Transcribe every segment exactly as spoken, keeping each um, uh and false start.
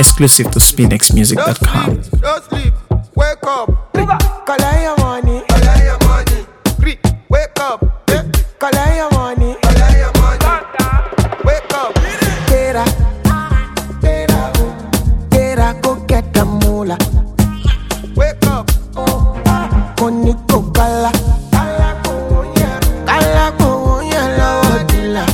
Exclusive to spinx music dot com. Don't sleep, don't sleep, wake up. Collect your money, Collect your money. Creep, wake up. Eh, collect your money. Collect your money. Wake up. Tera, tera, tera, go get the moolah. Wake up. Money go kala, kala go yeah, kala go yeah, la odila.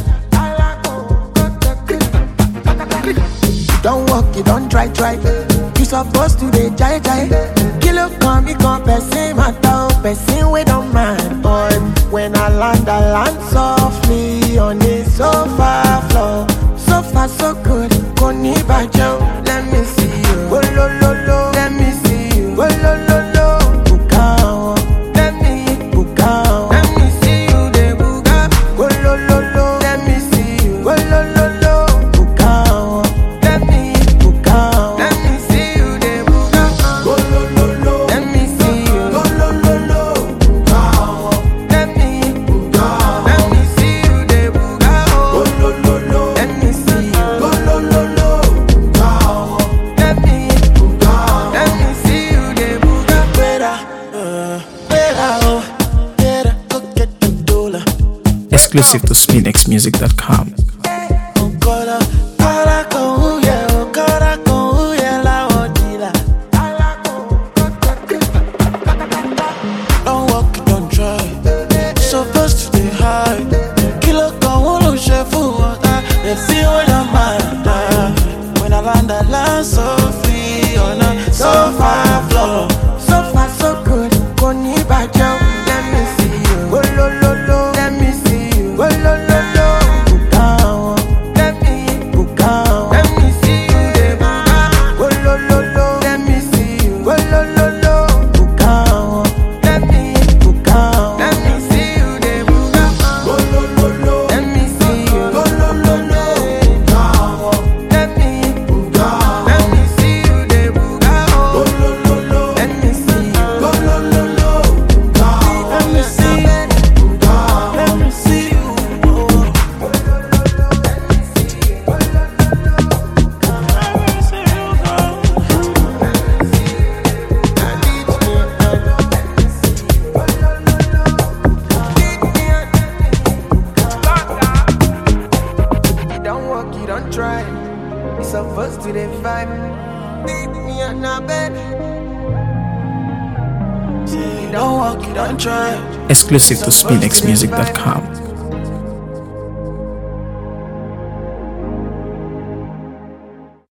Don't walk, you don't try, try. You supposed to be jai jai. Kill up, come, me come, person, matter, person, we don't mind, boy. When I land, I land softly on the sofa floor. So far, so good. Koni bajo, let me see you. Oh, lo, lo, lo. Let me see you. Oh, lo, lo, lo. Bukao. Let me bukao. Let me see you, de buga. Oh, lo, lo, lo. Let me see you. Oh, lo, lo, lo. Bukao. Let me bukao. Let me see you, de buga. Oh, lo, lo, lo. Let me see you. Oh, lo, lo, lo. Bukao. Let me bukao. Let me see you, de buga. Oh, lo, lo, lo. Let me see you. Oh, lo, lo, lo. Bukao. Let me bukao. Let me see you, de buga. Better, uh, better, oh, better, go get the dollar. Exclusive to spinx music dot com. Okora, kara ko uye, okora ko uye la odila. Don't walk, don't try. Supposed to be high. Kilo kan wolo shefu water. They feel when I'm mad. When I land, I land so free on a sofa floor. So far, so good. Koni bajo, let me see you. Oh, lo, lo, lo. Let me see you. Oh, lo, lo, lo. Bukao. Let me bukao. Let me see you, de buga. Oh, lo, lo, lo. Let me see you. Oh, lo, lo, lo. Bukao. Let me bukao. Let me see you, de buga. Oh, lo, lo, lo. Let me see you. Oh, lo, lo, lo. Bukao. Let me bukao. Let me see you, de buga. Oh, lo, lo, lo. Let me see you. Oh, lo, lo, lo. Bukao. Let me see you. Bukao. Let me see you. You don't walk, you don't try. You supposed to the vibe. Leave me on a bed. You don't walk, you don't try. Exclusive to spinx music dot com.